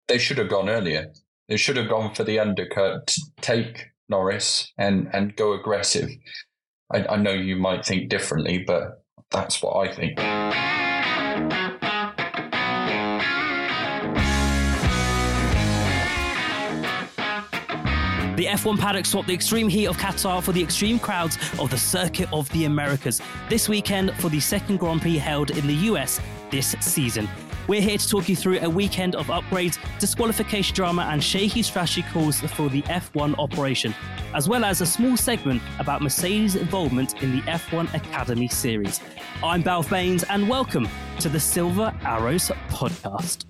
they should have gone earlier. They should have gone for the undercut, take Norris and go aggressive. I know you might think differently, but that's what I think. The F1 paddock swapped the extreme heat of Qatar for the extreme crowds of the Circuit of the Americas this weekend for the second Grand Prix held in the US this season. We're here to talk you through a weekend of upgrades, disqualification drama and shaky strategy calls for the F1 operation, as well as a small segment about Mercedes' involvement in the F1 Academy series. I'm Balf Baines and welcome to the Silver Arrows podcast.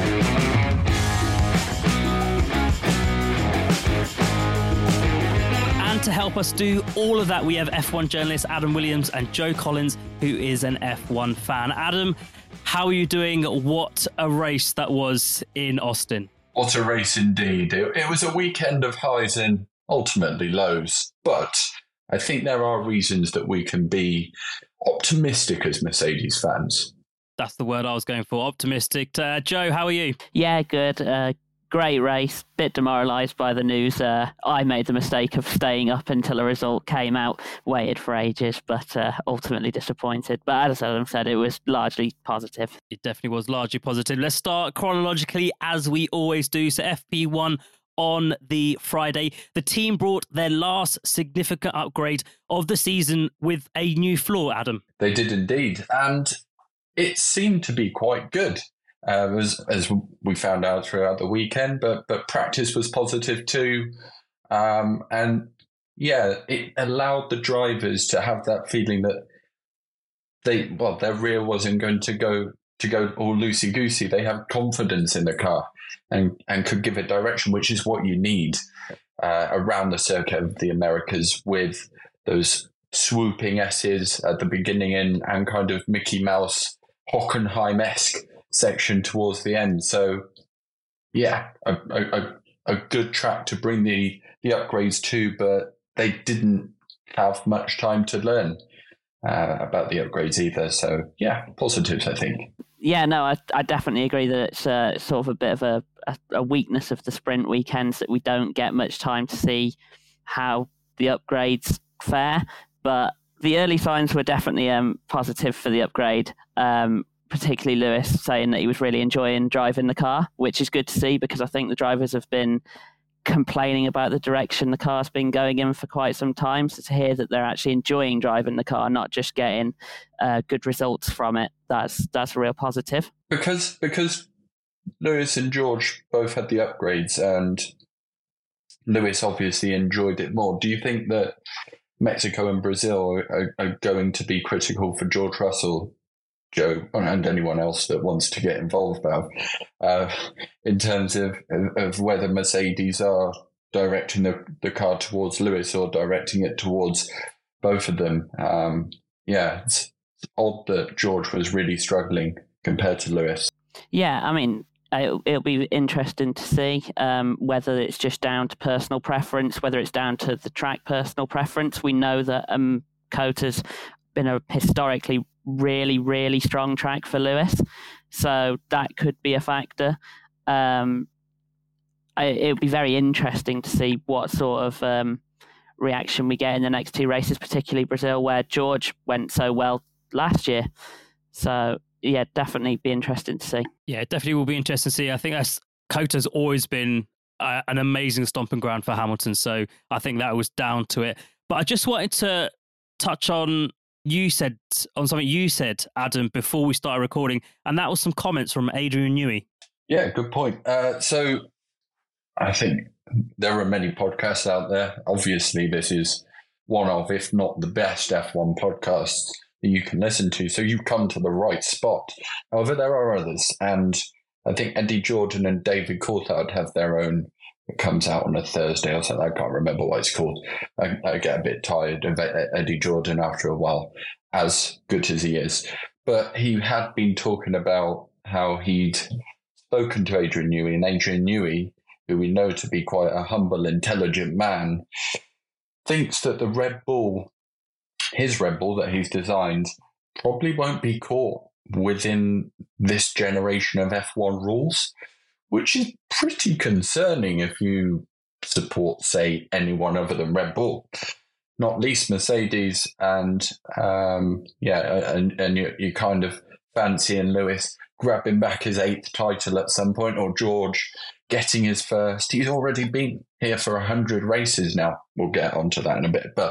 And to help us do all of that, we have F1 journalists Adam Williams and Joe Collins, who is an F1 fan. Adam, how are you doing? What a race that was in Austin. What a race indeed. It was a weekend of highs and ultimately lows. But I think there are reasons that we can be optimistic as Mercedes fans. That's the word I was going for, optimistic. Joe, how are you? Yeah, good. Great race. Bit demoralised by the news. I made the mistake of staying up until a result came out. Waited for ages, but ultimately disappointed. But as Adam said, it was largely positive. It definitely was largely positive. Let's start chronologically, as we always do. So FP1 on the Friday. The team brought their last significant upgrade of the season with a new floor, Adam. They did indeed. And it seemed to be quite good. As we found out throughout the weekend, but practice was positive too, and yeah, it allowed the drivers to have that feeling that their rear wasn't going to go all loosey goosey. They have confidence in the car and could give it direction, which is what you need around the Circuit of the Americas, with those swooping S's at the beginning and kind of Mickey Mouse Hockenheim-esque section towards the end. So yeah, a good track to bring the upgrades to, but they didn't have much time to learn about the upgrades either. So yeah, positives, I think. Yeah, no, I definitely agree that it's sort of a bit of a weakness of the sprint weekends that we don't get much time to see how the upgrades fare. But the early signs were definitely positive for the upgrade. Particularly Lewis saying that he was really enjoying driving the car, which is good to see, because I think the drivers have been complaining about the direction the car's been going in for quite some time. So to hear that they're actually enjoying driving the car, not just getting good results from it, that's a real positive. Because Lewis and George both had the upgrades, and Lewis obviously enjoyed it more. Do you think that Mexico and Brazil are going to be critical for George Russell, Joe, and anyone else that wants to get involved now, in terms of whether Mercedes are directing the car towards Lewis or directing it towards both of them? Yeah, it's odd that George was really struggling compared to Lewis. Yeah, I mean, it'll be interesting to see whether it's just down to personal preference, whether it's down to the track personal preference. We know that Cota's been a historically really, really strong track for Lewis, so that could be a factor. It would be very interesting to see what sort of reaction we get in the next two races, particularly Brazil, where George went so well last year. So yeah, definitely be interesting to see. Yeah, it definitely will be interesting to see. I think Cota's always been an amazing stomping ground for Hamilton, so I think that was down to it. But I just wanted to touch on something you said, Adam, before we started recording, and that was some comments from Adrian Newey. Yeah, good point. So I think there are many podcasts out there. Obviously, this is one of, if not the best F1 podcasts that you can listen to. So you've come to the right spot. However, there are others. And I think Eddie Jordan and David Coulthard have their own. It comes out on a Thursday or something. I can't remember what it's called. I get a bit tired of Eddie Jordan after a while, as good as he is. But he had been talking about how he'd spoken to Adrian Newey, and Adrian Newey, who we know to be quite a humble, intelligent man, thinks that his Red Bull that he's designed, probably won't be caught within this generation of F1 rules, which is pretty concerning if you support, say, anyone other than Red Bull, not least Mercedes, and you kind of fancying Lewis grabbing back his 8th title at some point, or George getting his first. He's already been here for 100 races now. We'll get onto that in a bit, but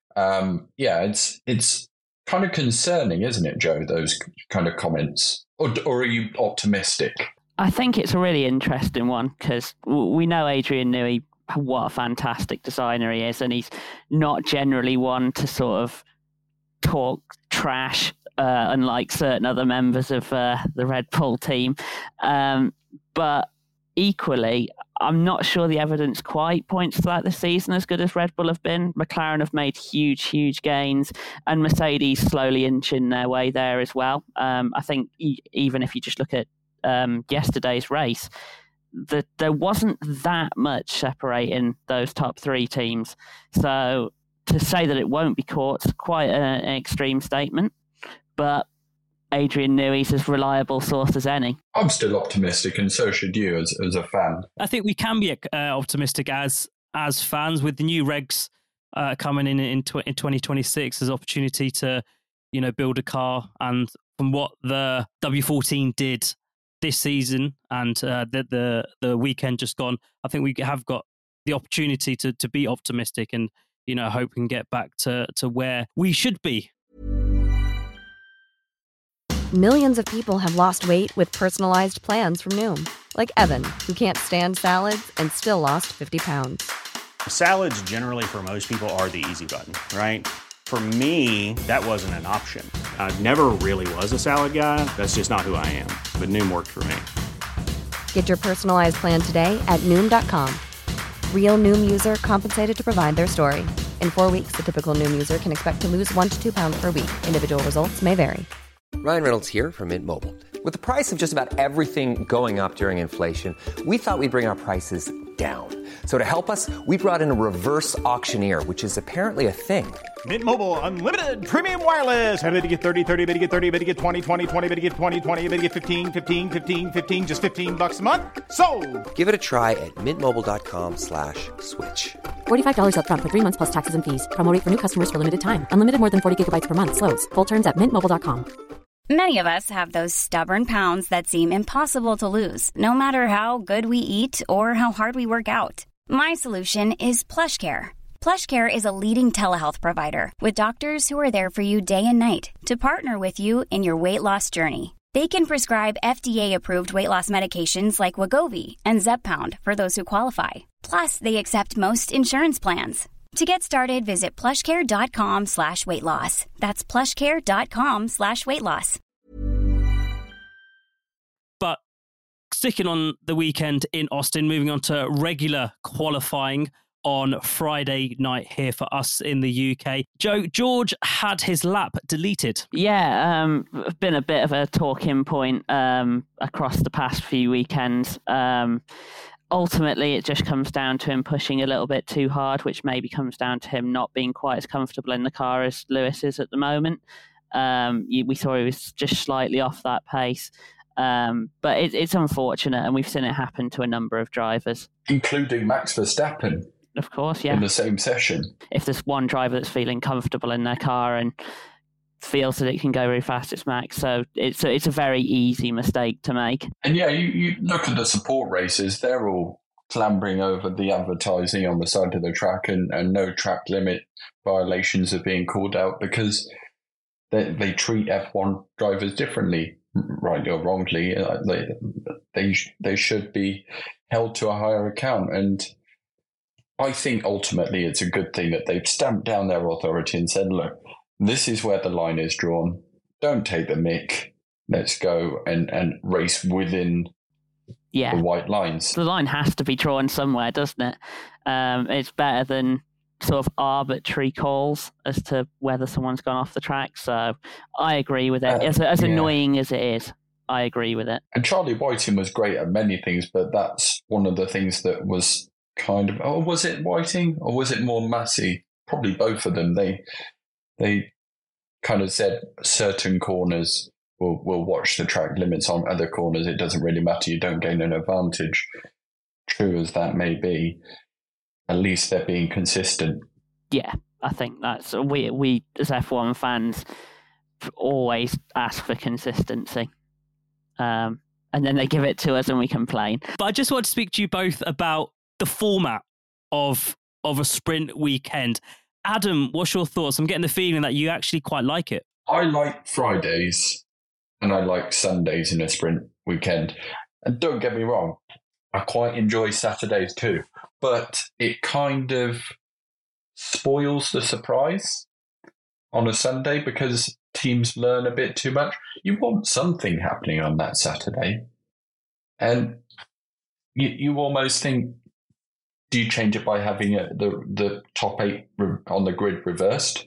it's kind of concerning, isn't it, Joe? Those kind of comments, or are you optimistic? I think it's a really interesting one because we know Adrian Newey, what a fantastic designer he is, and he's not generally one to sort of talk trash, unlike certain other members of the Red Bull team. But equally, I'm not sure the evidence quite points to that this season as good as Red Bull have been. McLaren have made huge gains, and Mercedes slowly inching their way there as well. I think even if you just look at yesterday's race, that there wasn't that much separating those top 3 teams. So to say that it won't be caught is quite an extreme statement, but Adrian Newey's as reliable source as any. I'm still optimistic, and so should you as a fan. I think we can be optimistic as fans with the new regs coming in 2026 as opportunity to, build a car. And from what the W14 did this season and the weekend just gone, I think we have got the opportunity to be optimistic and, hope we can get back to where we should be. Millions of people have lost weight with personalized plans from Noom. Like Evan, who can't stand salads and still lost 50 pounds. Salads generally for most people are the easy button, right? For me, that wasn't an option. I never really was a salad guy. That's just not who I am. But Noom worked for me. Get your personalized plan today at Noom.com. Real Noom user compensated to provide their story. In 4 weeks, the typical Noom user can expect to lose 1 to 2 pounds per week. Individual results may vary. Ryan Reynolds here from Mint Mobile. With the price of just about everything going up during inflation, we thought we'd bring our prices down. So to help us, we brought in a reverse auctioneer, which is apparently a thing. Mint Mobile Unlimited Premium Wireless. How to get 30, 30, how to get 30, how to get 20, 20, 20, how to get 20, 20, how to get 15, 15, 15, 15, just $15 a month? Sold! Give it a try at mintmobile.com/switch. $45 up front for 3 months plus taxes and fees. Promo rate for new customers for limited time. Unlimited more than 40 gigabytes per month. Slows full terms at mintmobile.com. Many of us have those stubborn pounds that seem impossible to lose, no matter how good we eat or how hard we work out. My solution is PlushCare. PlushCare is a leading telehealth provider with doctors who are there for you day and night to partner with you in your weight loss journey. They can prescribe FDA-approved weight loss medications like Wegovy and Zepbound for those who qualify. Plus, they accept most insurance plans. To get started, visit plushcare.com/weightloss. That's plushcare.com/weightloss. But sticking on the weekend in Austin, moving on to regular qualifying on Friday night here for us in the UK. Joe, George had his lap deleted. Yeah, been a bit of a talking point across the past few weekends. Ultimately, it just comes down to him pushing a little bit too hard, which maybe comes down to him not being quite as comfortable in the car as Lewis is at the moment. We saw he was just slightly off that pace. But it's unfortunate, and we've seen it happen to a number of drivers. Including Max Verstappen. Of course, yeah. In the same session. If there's one driver that's feeling comfortable in their car and feels that it can go really fast, it's Max. So it's a very easy mistake to make. And yeah, you look at the support races, they're all clambering over the advertising on the side of the track, and no track limit violations are being called out because they treat F1 drivers differently, rightly or wrongly. They should be held to a higher account. And I think ultimately it's a good thing that they've stamped down their authority and said, look, this is where the line is drawn. Don't take the mick. Let's go and race within the white lines. The line has to be drawn somewhere, doesn't it? It's better than sort of arbitrary calls as to whether someone's gone off the track. So I agree with it. As annoying as it is, I agree with it. And Charlie Whiting was great at many things, but that's one of the things that was kind of... Oh, was it Whiting or was it more Massey? Probably both of them. They kind of said certain corners we'll watch the track limits on other corners. It doesn't really matter. You don't gain an advantage. True as that may be, at least they're being consistent. Yeah, I think that's we as F1 fans always ask for consistency, and then they give it to us and we complain. But I just want to speak to you both about the format of a sprint weekend. Adam, what's your thoughts? I'm getting the feeling that you actually quite like it. I like Fridays and I like Sundays in a sprint weekend. And don't get me wrong, I quite enjoy Saturdays too. But it kind of spoils the surprise on a Sunday because teams learn a bit too much. You want something happening on that Saturday. And you almost think, do you change it by having the top 8 on the grid reversed?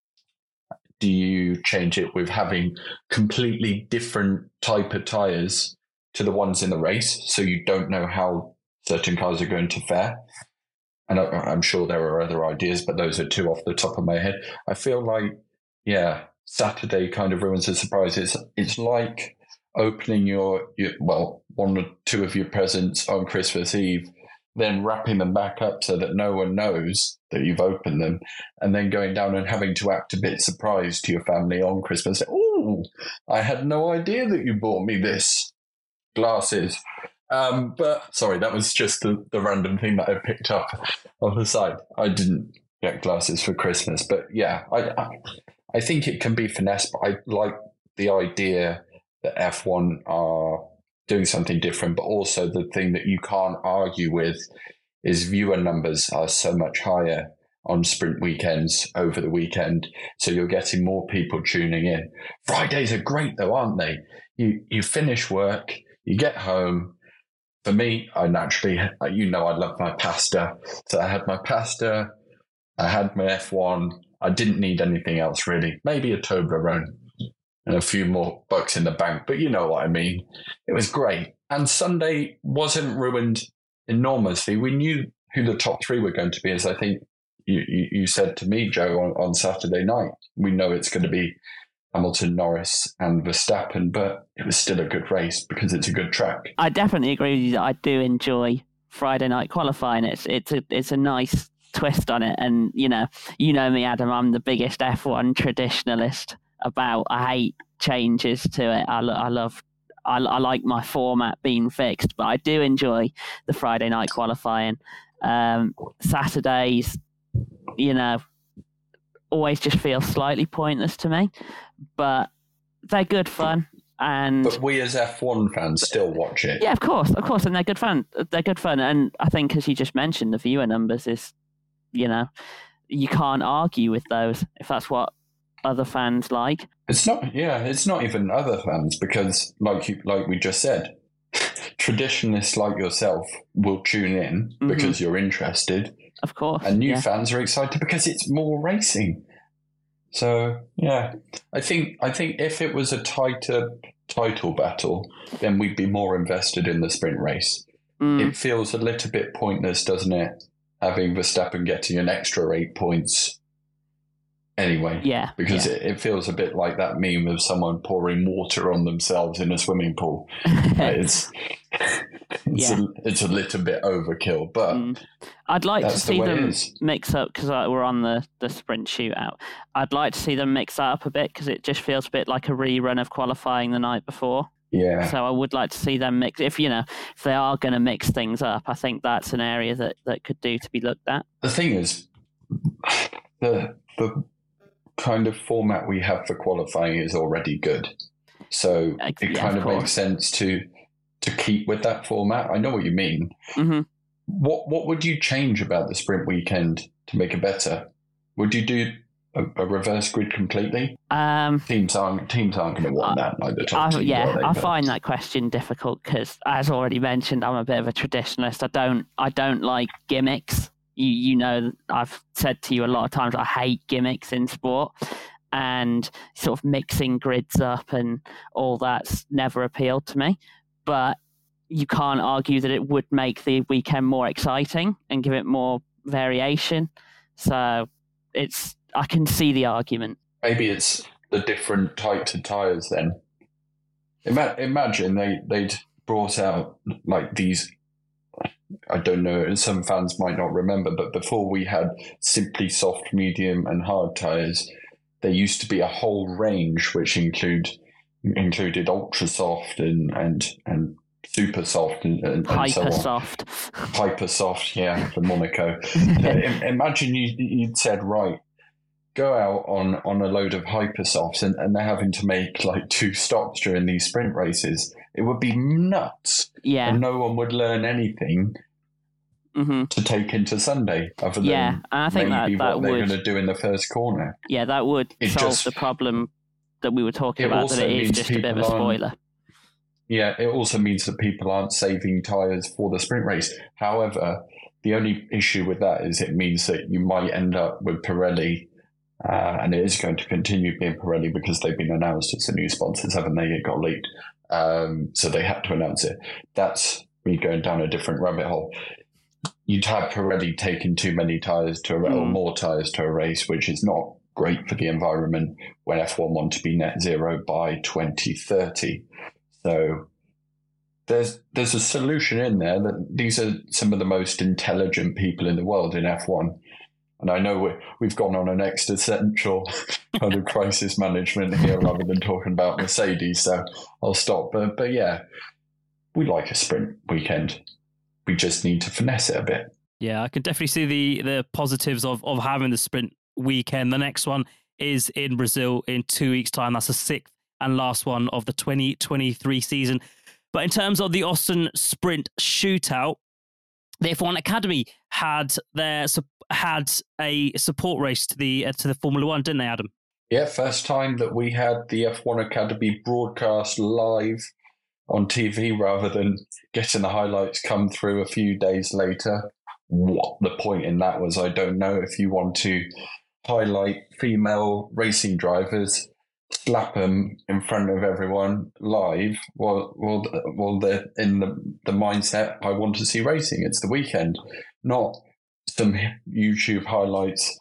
Do you change it with having completely different type of tyres to the ones in the race, so you don't know how certain cars are going to fare? And I'm sure there are other ideas, but those are 2 off the top of my head. I feel like, Saturday kind of ruins the surprise. It's like opening your 1 or 2 of your presents on Christmas Eve, then wrapping them back up so that no one knows that you've opened them, and then going down and having to act a bit surprised to your family on Christmas. Oh, I had no idea that you bought me this. Glasses. But sorry, that was just the random thing that I picked up on the side. I didn't get glasses for Christmas, but yeah, I think it can be finessed, but I like the idea that F1 are doing something different, but also the thing that you can't argue with is viewer numbers are so much higher on sprint weekends over the weekend, so you're getting more people tuning in. Fridays are great though, aren't they? You finish work, you get home. For me, I naturally, I love my pasta, so I had my pasta, I had my F1, I didn't need anything else really, maybe a Toblerone and a few more bucks in the bank, but you know what I mean. It was great. And Sunday wasn't ruined enormously. We knew who the top 3 were going to be, as I think you said to me, Joe, on Saturday night. We know it's going to be Hamilton, Norris and Verstappen, but it was still a good race because it's a good track. I definitely agree with you that I do enjoy Friday night qualifying. It's a nice twist on it. And, you know me, Adam, I'm the biggest F1 traditionalist about. I hate changes to it. I like my format being fixed, but I do enjoy the Friday night qualifying. Saturdays, always just feel slightly pointless to me, but they're good fun. But we as F1 fans still watch it. Yeah, of course, and they're good fun. And I think, as you just mentioned, the viewer numbers is, you can't argue with those if that's what other fans like. It's not even other fans, because like we just said, traditionalists like yourself will tune in because you're interested. Of course. And new fans are excited because it's more racing. So, yeah, I think if it was a tighter title battle, then we'd be more invested in the sprint race. It feels a little bit pointless, doesn't it, having Verstappen getting an extra 8 points anyway? Yeah. Because it feels a bit like that meme of someone pouring water on themselves in a swimming pool. It's a little bit overkill, but I'd like to see them mix up, because we're on the sprint shootout. I'd like to see them mix that up a bit, because it just feels a bit like a rerun of qualifying the night before. Yeah. So I would like to see them mix. If they are going to mix things up, I think that's an area that could do to be looked at. The thing is, the kind of format we have for qualifying is already good. So it kind of makes sense to keep with that format. I know what you mean. Mm-hmm. What would you change about the sprint weekend to make it better? Would you do a reverse grid completely? Teams aren't going to want that. Like the top teams, I find that question difficult because, as already mentioned, I'm a bit of a traditionalist. I don't like gimmicks. You know, I've said to you a lot of times I hate gimmicks in sport, and sort of mixing grids up and all that's never appealed to me. But you can't argue that it would make the weekend more exciting and give it more variation. So I can see the argument. Maybe it's the different types of tyres then. Imagine they'd brought out like these. I don't know, some fans might not remember, but before we had simply soft, medium, and hard tyres, there used to be a whole range which included ultra soft and super soft and hyper soft. Hyper soft, yeah, for Monaco. Imagine you'd said, right, go out on a load of hyper softs and they're having to make like 2 stops during these sprint races. It would be nuts. Yeah. And no one would learn anything to take into Sunday other than and I think maybe that what they're going to do in the first corner. Yeah, that would solve the problem that we were talking about, that it is just a bit of a spoiler. Yeah, it also means that people aren't saving tyres for the sprint race. However, the only issue with that is it means that you might end up with Pirelli, and it is going to continue being Pirelli because they've been announced as the new sponsors, haven't they? It got leaked. So they had to announce it. That's me going down a different rabbit hole. You'd have Pirelli taking too many tyres or more tyres to a race, which is not great for the environment when F1 want to be net zero by 2030. So there's a solution in there that these are some of the most intelligent people in the world in F1. And I know we've gone on an existential kind of crisis management here rather than talking about Mercedes, so I'll stop. But yeah, we like a sprint weekend. We just need to finesse it a bit. Yeah, I can definitely see the positives of having the sprint weekend. The next one is in Brazil in 2 weeks' time. That's the 6th and last one of the 2023 season. But in terms of the Austin Sprint Shootout, the F1 Academy had a support race to the Formula One, didn't they, Adam? Yeah, first time that we had the F1 Academy broadcast live on TV rather than getting the highlights come through a few days later. What the point in that was, I don't know. If you want to highlight female racing drivers, slap them in front of everyone live, well, they're in the mindset, I want to see racing. It's the weekend, not some YouTube highlights.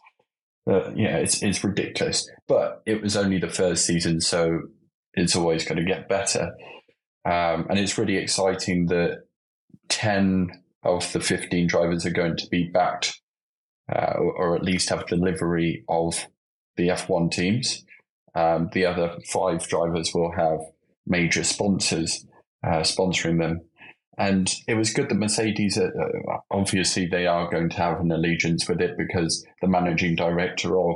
It's ridiculous. But it was only the first season, so it's always going to get better. And it's really exciting that 10 of the 15 drivers are going to be backed, or at least have delivery of the F1 teams. The other 5 drivers will have major sponsors sponsoring them. And it was good that Mercedes, obviously they are going to have an allegiance with it because the managing director of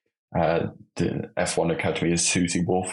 the F1 Academy is Susie Wolff,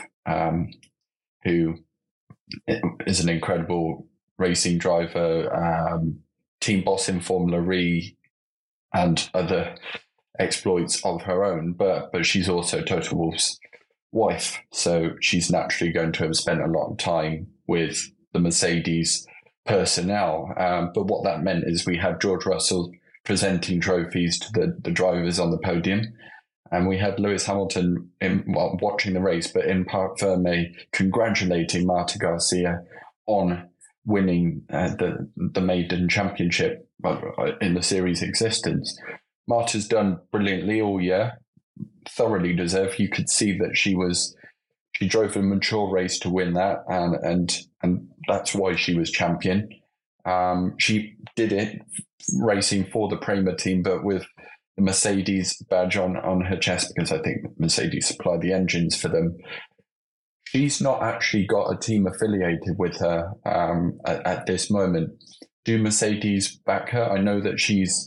who is an incredible racing driver, team boss in Formula E and other exploits of her own, but she's also Toto Wolff's wife, so she's naturally going to have spent a lot of time with the Mercedes personnel. But what that meant is we had George Russell presenting trophies to the drivers on the podium, and we had Lewis Hamilton watching the race, but in Parc Fermé congratulating Marta Garcia on winning the maiden championship in the series' existence. Marta's done brilliantly all year, thoroughly deserved. You could see that she drove a mature race to win that, and that's why she was champion. She did it racing for the Prema team, but with the Mercedes badge on her chest, because I think Mercedes supplied the engines for them. She's not actually got a team affiliated with her at this moment. Do Mercedes back her? I know that she's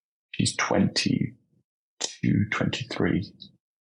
22, 23.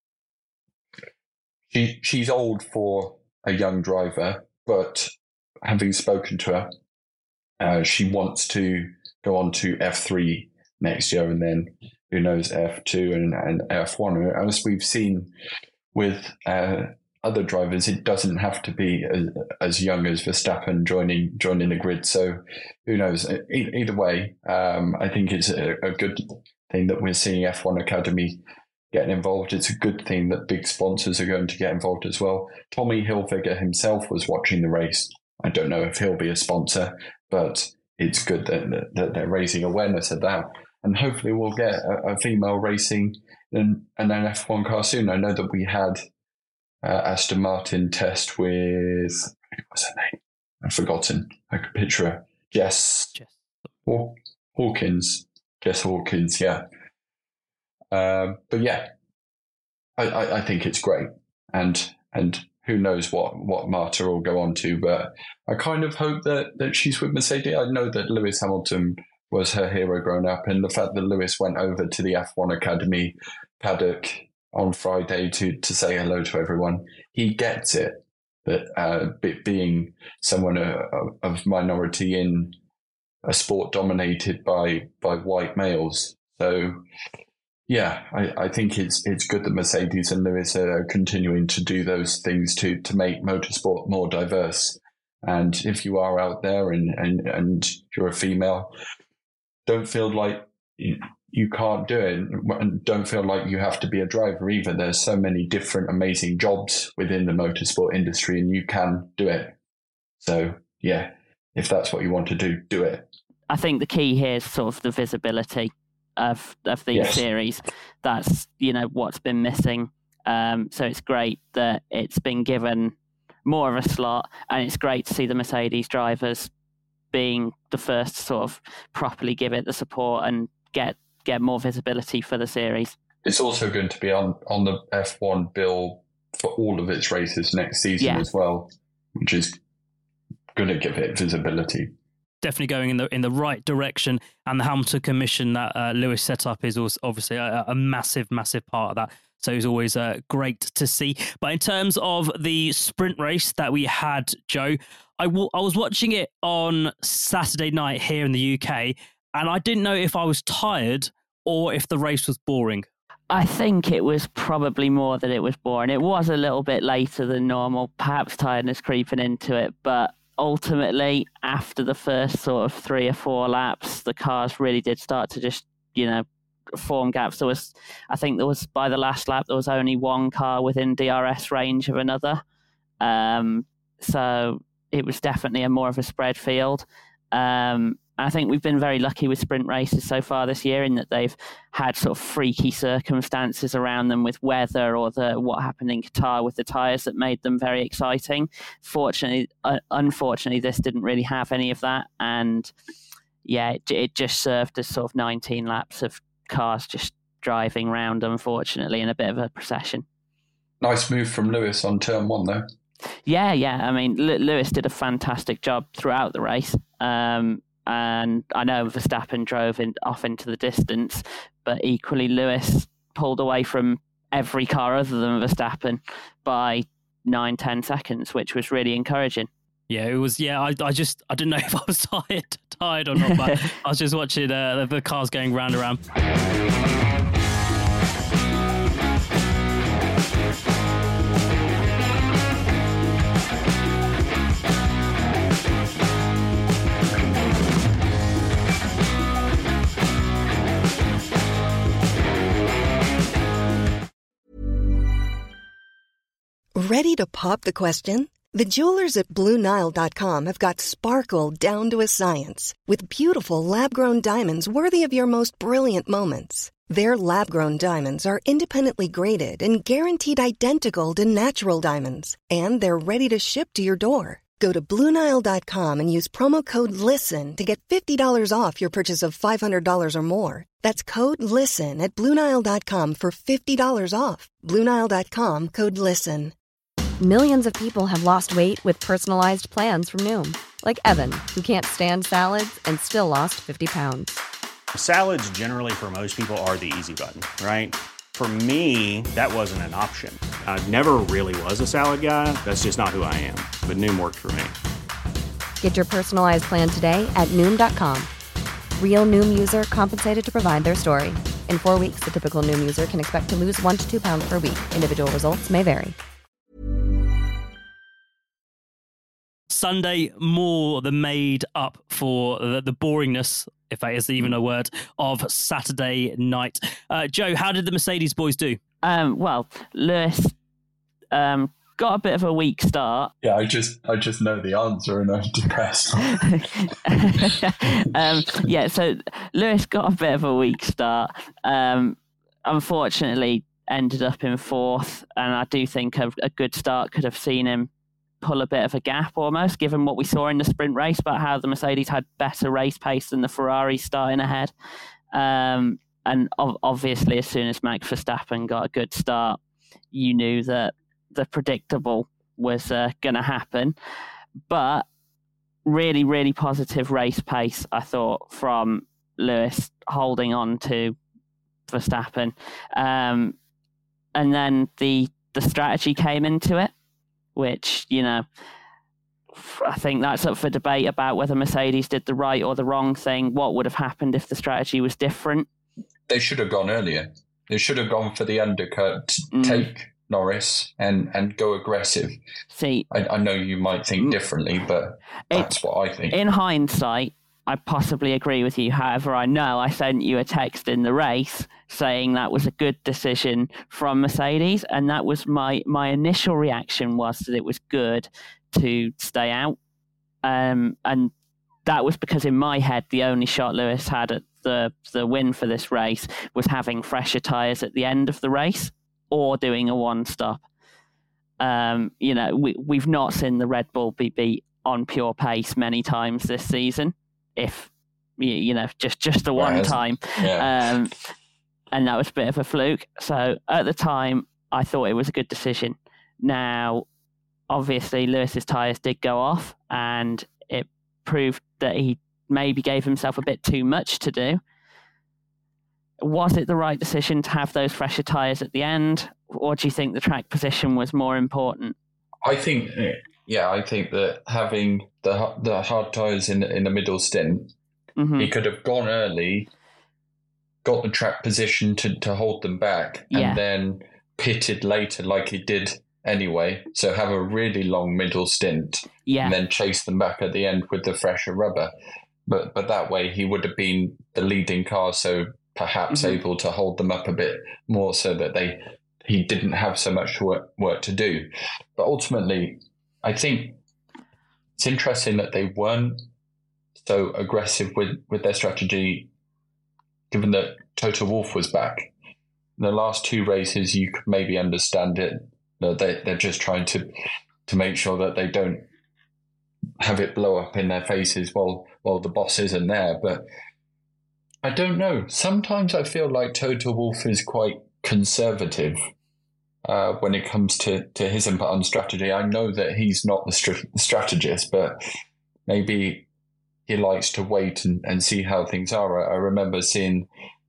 She's old for a young driver, but having spoken to her, she wants to go on to F3 next year, and then who knows, F2 and F1. As we've seen with other drivers, it doesn't have to be as young as Verstappen joining the grid. So who knows? Either way, I think it's a good thing that we're seeing F1 Academy getting involved. It's a good thing that big sponsors are going to get involved as well. Tommy Hilfiger himself was watching the race. I don't know if he'll be a sponsor, but it's good that they're raising awareness of that. And hopefully we'll get a female racing and an F1 car soon. I know that we had Aston Martin test with what's her name? I've forgotten. I could picture her. Jess Hawkins. Jess Hawkins, yeah. But yeah, I think it's great. And who knows what Marta will go on to, but I kind of hope that she's with Mercedes. I know that Lewis Hamilton was her hero growing up, and the fact that Lewis went over to the F1 Academy paddock on Friday to say hello to everyone, he gets it. That being someone of minority in a sport dominated by white males. So yeah, I think it's good that Mercedes and Lewis are continuing to do those things to make motorsport more diverse. And if you are out there and you're a female, don't feel like you can't do it, and don't feel like you have to be a driver either. There's so many different amazing jobs within the motorsport industry, and you can do it. So yeah, if that's what you want to do it. I think the key here is sort of the visibility of these series. That's what's been missing. So it's great that it's been given more of a slot, and it's great to see the Mercedes drivers being the first to sort of properly give it the support and get more visibility for the series. It's also going to be on the F1 bill for all of its races next season as well, which is going to give it visibility. Definitely going in the right direction, and the Hamilton Commission that Lewis set up is also obviously a massive part of that. So it's always great to see. But in terms of the sprint race that we had, Joe, I was watching it on Saturday night here in the UK, and I didn't know if I was tired or if the race was boring. I think it was probably more that it was boring. It was a little bit later than normal, perhaps tiredness creeping into it, but ultimately, after the first sort of 3 or 4 laps, the cars really did start to just, form gaps. I think by the last lap, there was only one car within DRS range of another. So it was definitely more of a spread field. I think we've been very lucky with sprint races so far this year in that they've had sort of freaky circumstances around them with weather or what happened in Qatar with the tyres that made them very exciting. Unfortunately, this didn't really have any of that. And yeah, it just served as sort of 19 laps of cars just driving round, unfortunately, in a bit of a procession. Nice move from Lewis on turn 1, though. Yeah. I mean, Lewis did a fantastic job throughout the race. And I know Verstappen drove off into the distance, but equally Lewis pulled away from every car other than Verstappen by 9-10 seconds, which was really encouraging. Yeah, it was. Yeah, I didn't know if I was tired or not, but I was just watching the cars going round and round. Ready to pop the question? The jewelers at BlueNile.com have got sparkle down to a science with beautiful lab-grown diamonds worthy of your most brilliant moments. Their lab-grown diamonds are independently graded and guaranteed identical to natural diamonds, and they're ready to ship to your door. Go to BlueNile.com and use promo code LISTEN to get $50 off your purchase of $500 or more. That's code LISTEN at BlueNile.com for $50 off. BlueNile.com, code LISTEN. Millions of people have lost weight with personalized plans from Noom. Like Evan, who can't stand salads and still lost 50 pounds. Salads generally for most people are the easy button, right? For me, that wasn't an option. I never really was a salad guy. That's just not who I am. But Noom worked for me. Get your personalized plan today at Noom.com. Real Noom user compensated to provide their story. In 4 weeks, the typical Noom user can expect to lose 1 to 2 pounds per week. Individual results may vary. Sunday more than made up for the boringness, if that is even a word, of Saturday night. Joe, how did the Mercedes boys do? Well, Lewis got a bit of a weak start. Yeah, I just know the answer and I'm depressed. So Lewis got a bit of a weak start. Unfortunately, ended up in 4th, and I do think a good start could have seen him pull a bit of a gap almost, given what we saw in the sprint race about how the Mercedes had better race pace than the Ferrari starting ahead. And obviously, as soon as Max Verstappen got a good start, you knew that the predictable was going to happen. But really, really positive race pace, I thought, from Lewis holding on to Verstappen. And then the strategy came into it, which, I think that's up for debate about whether Mercedes did the right or the wrong thing. What would have happened if the strategy was different? They should have gone earlier. They should have gone for the undercut, take Norris and go aggressive. See, I know you might think differently, but that's what I think. In hindsight, I possibly agree with you. However, I know I sent you a text in the race saying that was a good decision from Mercedes, and that was my initial reaction was that it was good to stay out. And that was because in my head, the only shot Lewis had at the win for this race was having fresher tyres at the end of the race or doing a one-stop. We've not seen the Red Bull be beat on pure pace many times this season. If just the one time, yeah. And that was a bit of a fluke. So at the time, I thought it was a good decision. Now, obviously, Lewis's tyres did go off, and it proved that he maybe gave himself a bit too much to do. Was it the right decision to have those fresher tyres at the end, or do you think the track position was more important? I think that having the hard tyres in the middle stint, he could have gone early, got the track position to hold them back, and then pitted later like he did anyway. So have a really long middle stint, and then chase them back at the end with the fresher rubber. But that way he would have been the leading car, so perhaps able to hold them up a bit more so that he didn't have so much work to do. But ultimately, I think it's interesting that they weren't so aggressive with their strategy, given that Toto Wolff was back. In the last two races, you could maybe understand it. They're just trying to make sure that they don't have it blow up in their faces while the boss isn't there. But I don't know. Sometimes I feel like Toto Wolff is quite conservative when it comes to his input on strategy. I know that he's not the strategist, but maybe he likes to wait and see how things are. I remember seeing,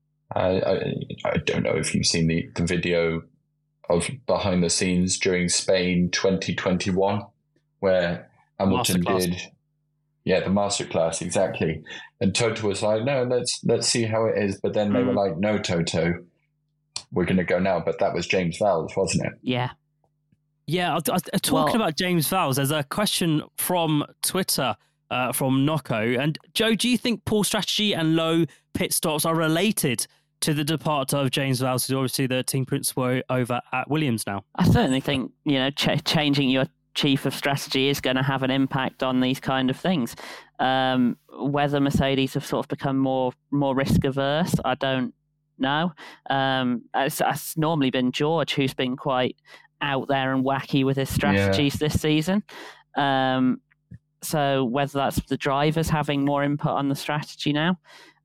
I don't know if you've seen the video of behind the scenes during Spain 2021, where Hamilton did, the masterclass, exactly. And Toto was like, no, let's see how it is. But then they were like, no, Toto, we're going to go now. But that was James Vowles, wasn't it? Yeah. Yeah, talking about James Vowles, there's a question from Twitter from Nocco. And Joe, do you think poor strategy and low pit stops are related to the departure of James Vowles, who's obviously the team principal over at Williams now? I certainly think, changing your chief of strategy is going to have an impact on these kind of things. Whether Mercedes have sort of become more risk averse, I don't know. It's normally been George who's been quite out there and wacky with his strategies this season. So whether that's the drivers having more input on the strategy now,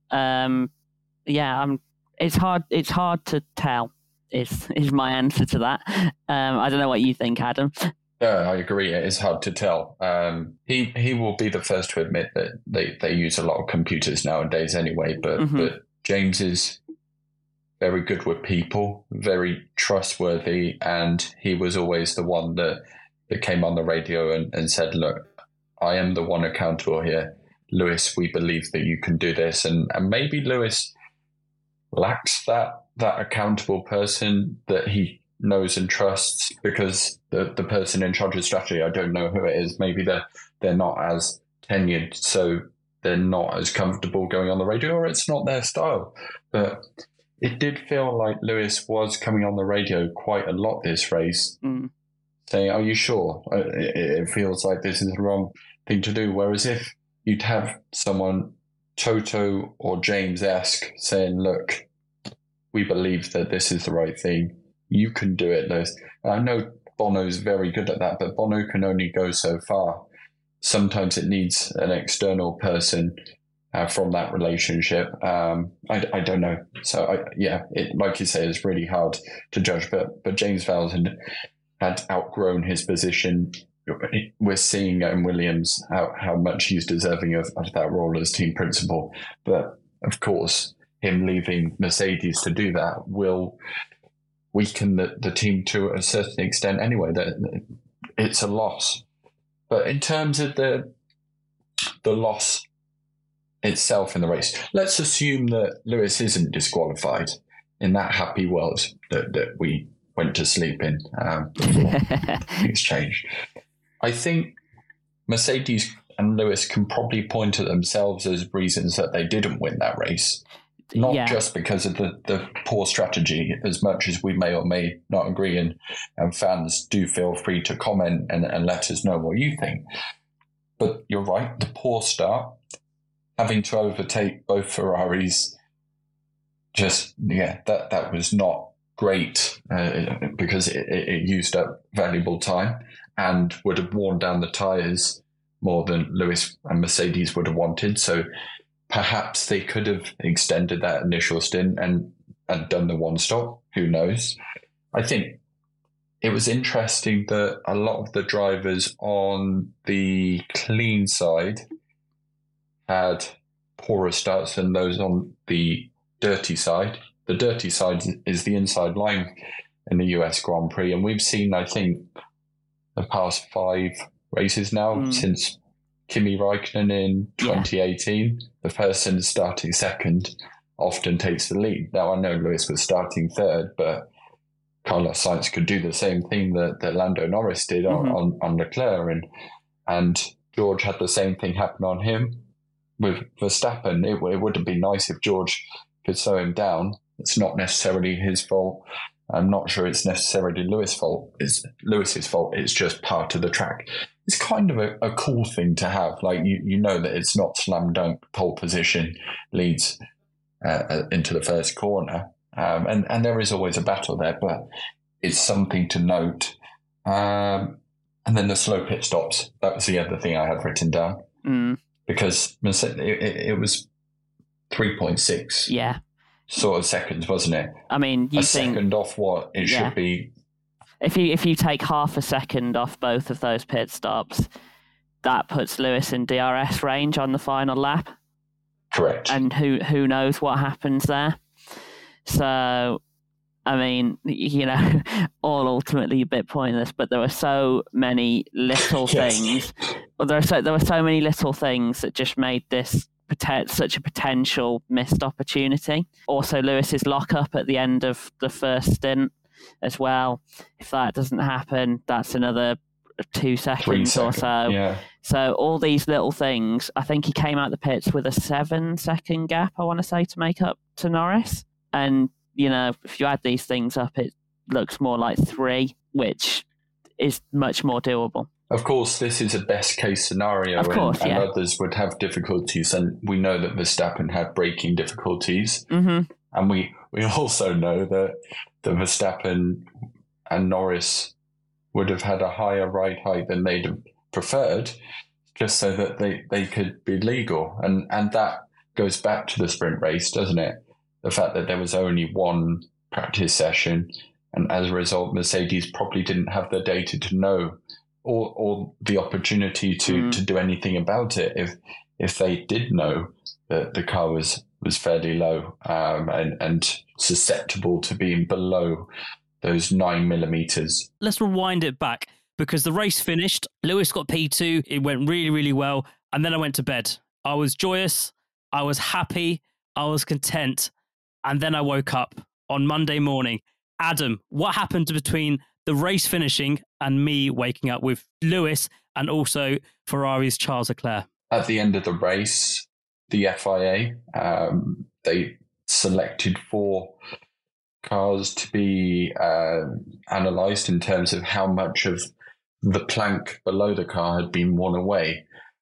it's hard to tell. Is my answer to that. I don't know what you think, Adam. Yeah, I agree. It is hard to tell. He will be the first to admit that they use a lot of computers nowadays anyway, but James is very good with people, very trustworthy, and he was always the one that came on the radio and said, look, I am the one accountable here. Lewis, we believe that you can do this. And maybe Lewis lacks that accountable person that he knows and trusts, because the person in charge of strategy, I don't know who it is. Maybe they're not as tenured, so they're not as comfortable going on the radio, or it's not their style. But it did feel like Lewis was coming on the radio quite a lot this race, saying, are you sure? It feels like this is the wrong thing to do. Whereas if you'd have someone, Toto or James-esque, saying, look, we believe that this is the right thing, you can do it, Lewis. I know Bono's very good at that, but Bono can only go so far. Sometimes it needs an external person from that relationship. I don't know. So, like you say, it's really hard to judge. But James Vowles had outgrown his position. We're seeing in Williams how much he's deserving of that role as team principal. But, of course, him leaving Mercedes to do that will weaken the team to a certain extent anyway. That it's a loss. But in terms of the loss itself in the race, let's assume that Lewis isn't disqualified in that happy world that we went to sleep in before things changed. I think Mercedes and Lewis can probably point at themselves as reasons that they didn't win that race. Not just because of the poor strategy, as much as we may or may not agree, and fans do feel free to comment and let us know what you think. But you're right, the poor start, having to overtake both Ferraris, that was not great because it used up valuable time and would have worn down the tyres more than Lewis and Mercedes would have wanted. So perhaps they could have extended that initial stint and done the one stop. Who knows? I think it was interesting that a lot of the drivers on the clean side had poorer starts than those on the dirty side. The dirty side is the inside line in the US Grand Prix. And we've seen, I think, the past 5 races now since Kimi Räikkönen in 2018, the person starting second often takes the lead. Now, I know Lewis was starting third, but Carlos Sainz could do the same thing that Lando Norris did on Leclerc, and George had the same thing happen on him with Verstappen. It would have been nice if George could slow him down. It's not necessarily his fault. I'm not sure it's necessarily Lewis's fault. It's just part of the track. It's kind of a cool thing to have. Like, you know that it's not slam dunk, pole position leads into the first corner. And there is always a battle there, but it's something to note. And then the slow pit stops. That was the other thing I had written down. Because it was 3.6 sort of seconds, wasn't it? I mean, you think second off what it should be. If you take half a second off both of those pit stops, that puts Lewis in DRS range on the final lap. Correct. And who knows what happens there. So, I mean, all ultimately a bit pointless, but there were so many little things. Well, there were so many little things that just made this such a potential missed opportunity. Also, Lewis's lockup at the end of the first stint as well. If that doesn't happen, that's another 2 seconds or so. Yeah. So all these little things, I think he came out the pits with a 7-second gap, I want to say, to make up to Norris. And, if you add these things up, it looks more like 3, which is much more doable. Of course, this is a best case scenario, and others would have difficulties. And we know that Verstappen had braking difficulties. Mm-hmm. And we also know that Verstappen and Norris would have had a higher ride height than they'd have preferred, just so that they could be legal. And that goes back to the sprint race, doesn't it? The fact that there was only one practice session, and as a result, Mercedes probably didn't have the data to know or the opportunity to do anything about it. If they did know that the car was fairly low and susceptible to being below those 9 millimeters. Let's rewind it back, because the race finished. Lewis got P2. It went really, really well. And then I went to bed. I was joyous. I was happy. I was content. And then I woke up on Monday morning. Adam, what happened between the race finishing and me waking up with Lewis and also Ferrari's Charles Leclerc? At the end of the race, the FIA, they selected 4 cars to be analysed in terms of how much of the plank below the car had been worn away.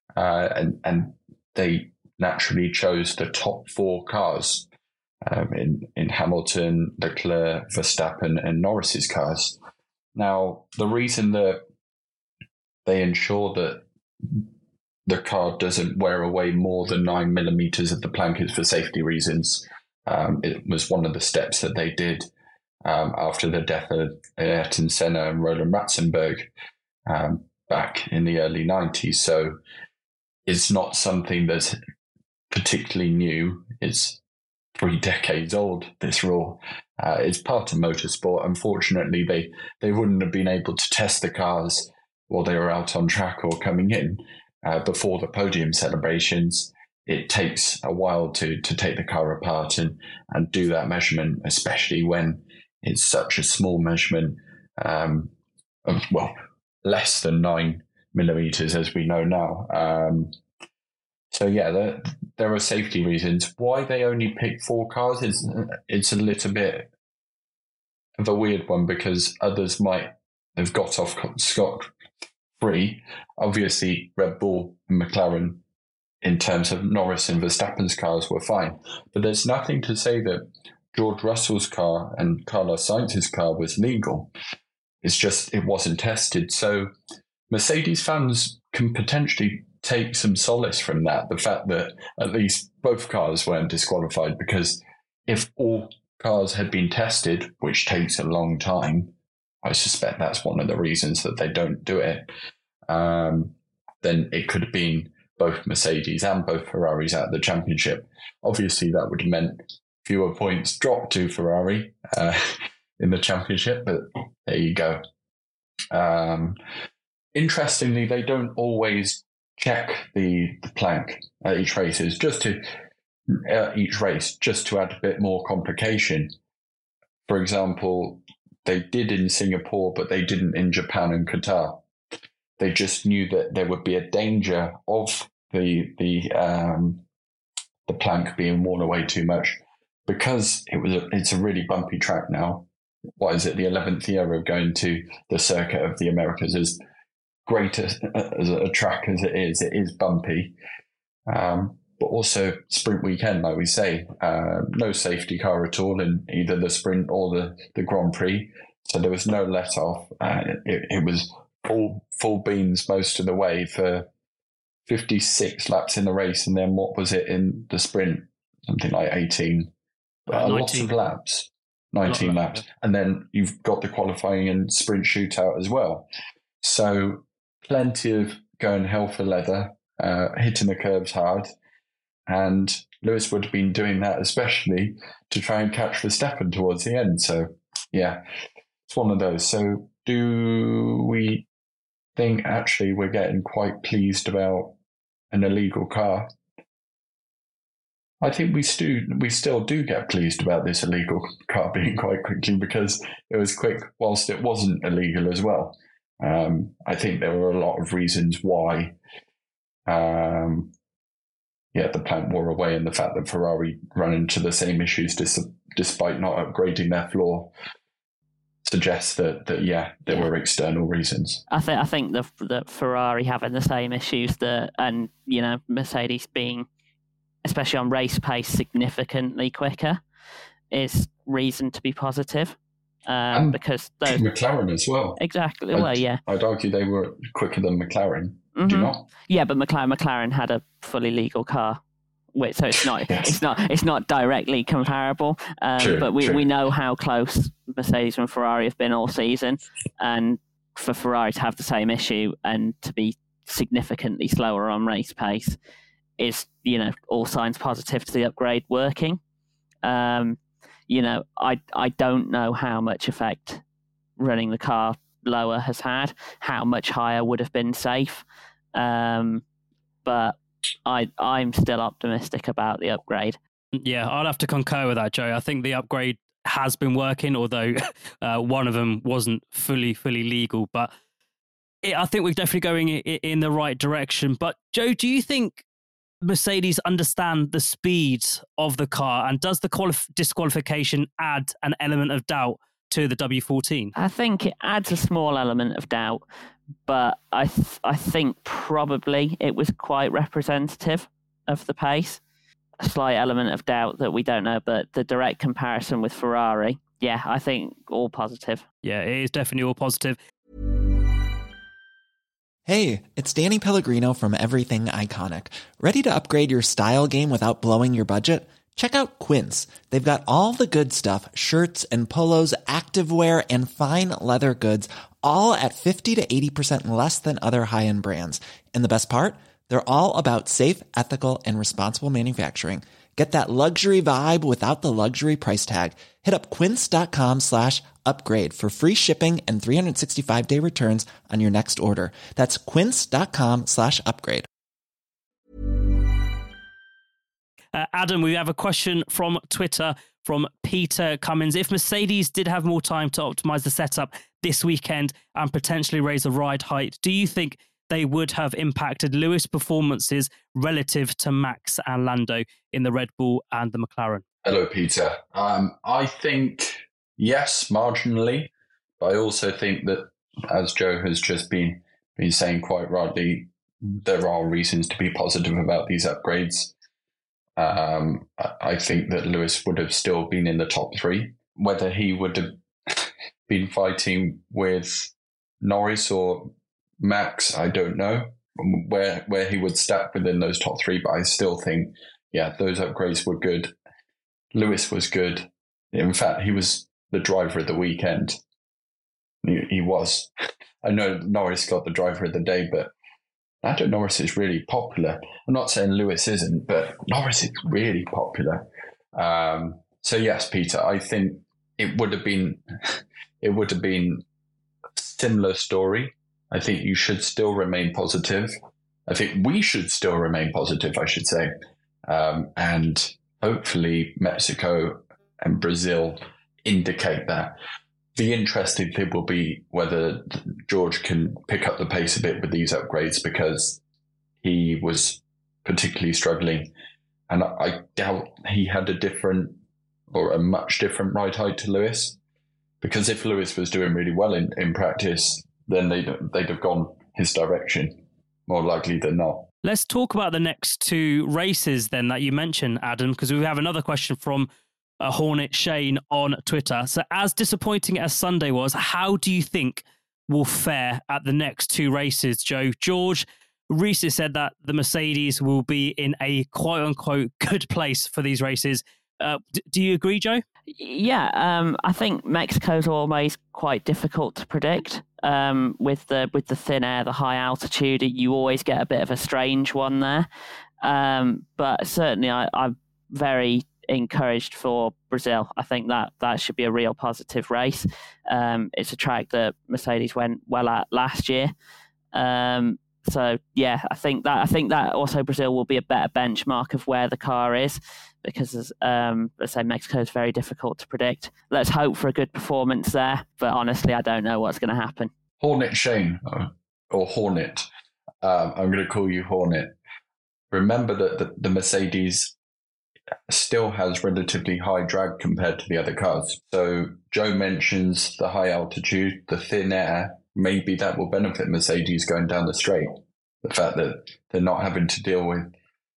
And they naturally chose the top 4 cars in Hamilton, Leclerc, Verstappen and Norris's cars. Now, the reason that they ensure that the car doesn't wear away more than 9 millimeters of the plank is for safety reasons. It was one of the steps that they did after the death of Ayrton Senna and Roland Ratzenberg back in the early 90s. So it's not something that's particularly new. It's 3 decades old, this rule. It's part of motorsport. Unfortunately, they wouldn't have been able to test the cars while they were out on track or coming in before the podium celebrations. It takes a while to take the car apart and do that measurement, especially when it's such a small measurement of, well, less than 9 millimeters, as we know now. So yeah, there are safety reasons. Why they only pick 4 cars is it's a little bit of a weird one, because others might have got off scot-free. Obviously, Red Bull and McLaren, in terms of Norris and Verstappen's cars, were fine. But there's nothing to say that George Russell's car and Carlos Sainz's car was legal. It's just it wasn't tested. So Mercedes fans can potentially take some solace from that, the fact that at least both cars weren't disqualified, because if all cars had been tested, which takes a long time, I suspect that's one of the reasons that they don't do it, then it could have been both Mercedes and both Ferraris out of the championship. Obviously, that would have meant fewer points dropped to Ferrari in the championship, but there you go. Interestingly, they don't always check the plank at each race. It's just to add a bit more complication. For example, they did in Singapore, but they didn't in Japan and Qatar. They just knew that there would be a danger of the plank being worn away too much, because it's a really bumpy track now. What is it, the 11th year of going to the Circuit of the Americas? As great as a track as it is bumpy. But also sprint weekend, like we say, no safety car at all in either the sprint or the Grand Prix. So there was no let off. It was full beans most of the way for 56 laps in the race. And then what was it in the sprint? Something like 18. Lots of laps. 19 laps. And then you've got the qualifying and sprint shootout as well. So plenty of going hell for leather, hitting the curbs hard. And Lewis would have been doing that especially to try and catch Verstappen towards the end. So, yeah, it's one of those. So do we think actually we're getting quite pleased about an illegal car? I think we still do get pleased about this illegal car being quite quickly, because it was quick whilst it wasn't illegal as well. I think there were a lot of reasons why the plank wore away, and the fact that Ferrari ran into the same issues despite not upgrading their floor suggests that there were external reasons. I think the Ferrari having the same issues and Mercedes being, especially on race pace, significantly quicker is reason to be positive. Because McLaren as well. Exactly. I'd argue they were quicker than McLaren. Mm-hmm. Do you not? Yeah, but McLaren had a fully legal car, so it's not it's not directly comparable. True. We know how close Mercedes and Ferrari have been all season, and for Ferrari to have the same issue and to be significantly slower on race pace is, all signs positive to the upgrade working. I don't know how much effect running the car lower has had, how much higher would have been safe. But I'm still optimistic about the upgrade. Yeah, I'll have to concur with that, Joe. I think the upgrade has been working, although one of them wasn't fully legal. But I think we're definitely going in the right direction. But Joe, do you think Mercedes understand the speed of the car, and does the disqualification add an element of doubt to the W14? I think it adds a small element of doubt, but I think probably it was quite representative of the pace. A slight element of doubt that we don't know, but the direct comparison with Ferrari yeah, I think all positive. Yeah, it is definitely all positive. Hey, it's Danny Pellegrino from Everything Iconic. Ready to upgrade your style game without blowing your budget? Check out Quince. They've got all the good stuff, shirts and polos, activewear, and fine leather goods, all at 50 to 80% less than other high-end brands. And the best part? They're all about safe, ethical, and responsible manufacturing. Get that luxury vibe without the luxury price tag. Hit up quince.com/upgrade for free shipping and 365-day returns on your next order. That's quince.com/upgrade. Adam, we have a question from Twitter from Peter Cummins. If Mercedes did have more time to optimize the setup this weekend and potentially raise the ride height, do you think they would have impacted Lewis' performances relative to Max and Lando in the Red Bull and the McLaren? Hello, Peter. I think, yes, marginally, but I also think that, as Joe has just been saying quite rightly, there are reasons to be positive about these upgrades. I think that Lewis would have still been in the top three. Whether he would have been fighting with Norris or Max, I don't know where he would stack within those top three, but I still think, yeah, those upgrades were good. Lewis was good. In fact, he was the driver of the weekend. He was. I know Norris got the driver of the day, but Lando Norris is really popular. I'm not saying Lewis isn't, but Norris is really popular. So yes, Peter, I think it would have been a similar story. I think you should still remain positive. I think we should still remain positive, I should say. And hopefully Mexico and Brazil indicate that. The interesting thing will be whether George can pick up the pace a bit with these upgrades, because he was particularly struggling. And I doubt he had a much different ride height to Lewis. Because if Lewis was doing really well in practice, then they'd have gone his direction, more likely than not. Let's talk about the next two races then that you mentioned, Adam, because we have another question from Hornet Shane on Twitter. So as disappointing as Sunday was, how do you think will fare at the next two races, Joe? George recently said that the Mercedes will be in a quote-unquote good place for these races. Do you agree, Joe? Yeah, I think Mexico's always quite difficult to predict. With the thin air, the high altitude, you always get a bit of a strange one there. But certainly I'm very encouraged for Brazil. I think that should be a real positive race. It's a track that Mercedes went well at last year. So yeah, I think that also Brazil will be a better benchmark of where the car is, because let's say Mexico is very difficult to predict. Let's hope for a good performance there, but honestly, I don't know what's going to happen. Hornet Shane, or Hornet, I'm going to call you Hornet. Remember that the Mercedes still has relatively high drag compared to the other cars. So Joe mentions the high altitude, the thin air. Maybe that will benefit Mercedes going down the straight. The fact that they're not having to deal with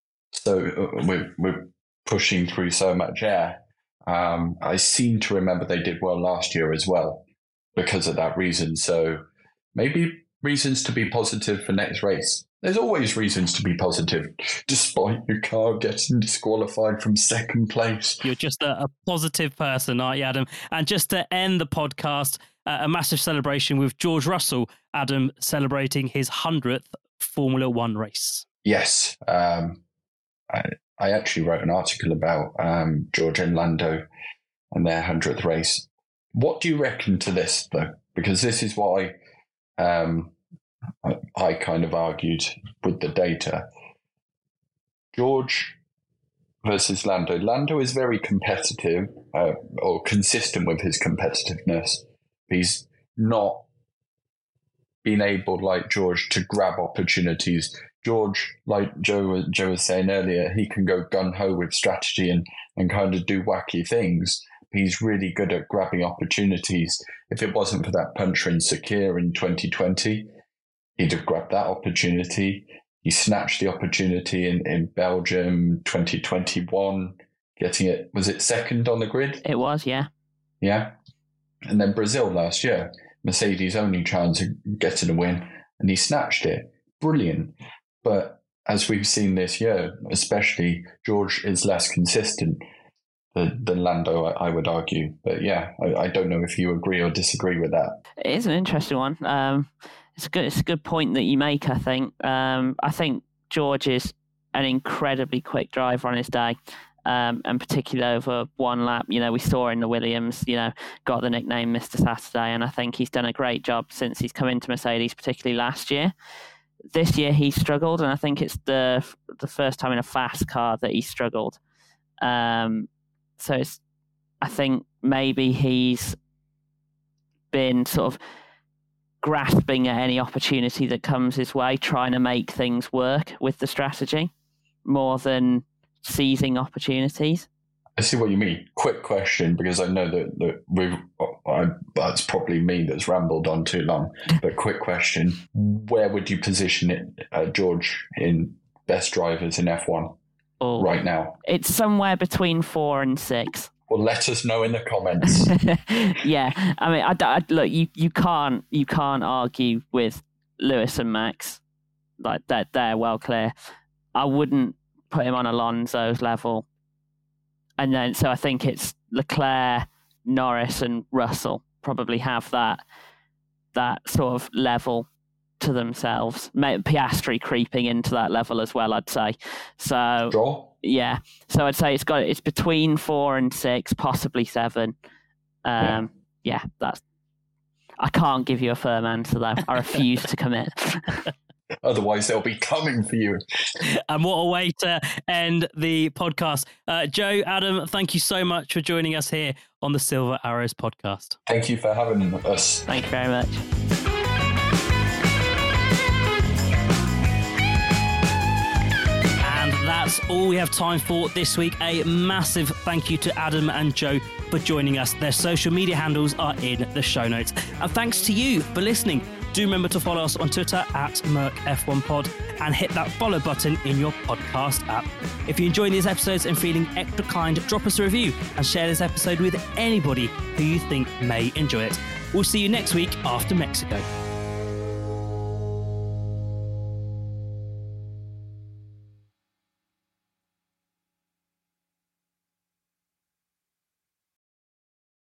we're pushing through so much air. I seem to remember they did well last year as well because of that reason. So maybe reasons to be positive for next race. There's always reasons to be positive, despite your car getting disqualified from second place. You're just a positive person, aren't you, Adam? And just to end the podcast, a massive celebration with George Russell, Adam, celebrating his 100th Formula One race. Yes. I actually wrote an article about George and Lando and their 100th race. What do you reckon to this, though? Because this is why I kind of argued with the data. George versus Lando. Lando is very competitive, or consistent with his competitiveness. He's not been able, like George, to grab opportunities. George, like Joe was saying earlier, he can go gung-ho with strategy and kind of do wacky things. He's really good at grabbing opportunities. If it wasn't for that puncher in Sakir in 2020, he'd have grabbed that opportunity. He snatched the opportunity in Belgium 2021, getting it, was it second on the grid? It was, yeah. Yeah. And then Brazil last year, Mercedes' only chance of getting a win, and he snatched it. Brilliant. But as we've seen this year, especially, George is less consistent than Lando, I would argue. But yeah, I don't know if you agree or disagree with that. It is an interesting one. It's a good point that you make, I think. I think George is an incredibly quick driver on his day. And particularly over one lap, we saw in the Williams, got the nickname Mr. Saturday, and I think he's done a great job since he's come into Mercedes, particularly last year. This year he struggled, and I think it's the first time in a fast car that he struggled. So I think maybe he's been sort of grasping at any opportunity that comes his way, trying to make things work with the strategy more than seizing opportunities. I see what you mean. Quick question, because I know that that's probably me that's rambled on too long. But quick question: where would you position it, George, in best drivers in F1 right now? It's somewhere between 4 and 6. Well, let us know in the comments. Yeah, I mean, look, you can't argue with Lewis and Max, like that. They're well clear. I wouldn't put him on Alonso's level. And then, so I think it's Leclerc, Norris and Russell probably have that sort of level to themselves. Piastri creeping into that level as well, I'd say. So, sure. Yeah. So I'd say it's between 4 and 6, possibly 7. Yeah, I can't give you a firm answer though. I refuse to commit. Otherwise, they'll be coming for you. And what a way to end the podcast. Joe, Adam, thank you so much for joining us here on the Silver Arrows podcast. Thank you for having us. Thank you very much. And that's all we have time for this week. A massive thank you to Adam and Joe for joining us. Their social media handles are in the show notes. And thanks to you for listening. Do remember to follow us on Twitter at MercF1Pod and hit that follow button in your podcast app. If you're enjoying these episodes and feeling extra kind, drop us a review and share this episode with anybody who you think may enjoy it. We'll see you next week after Mexico.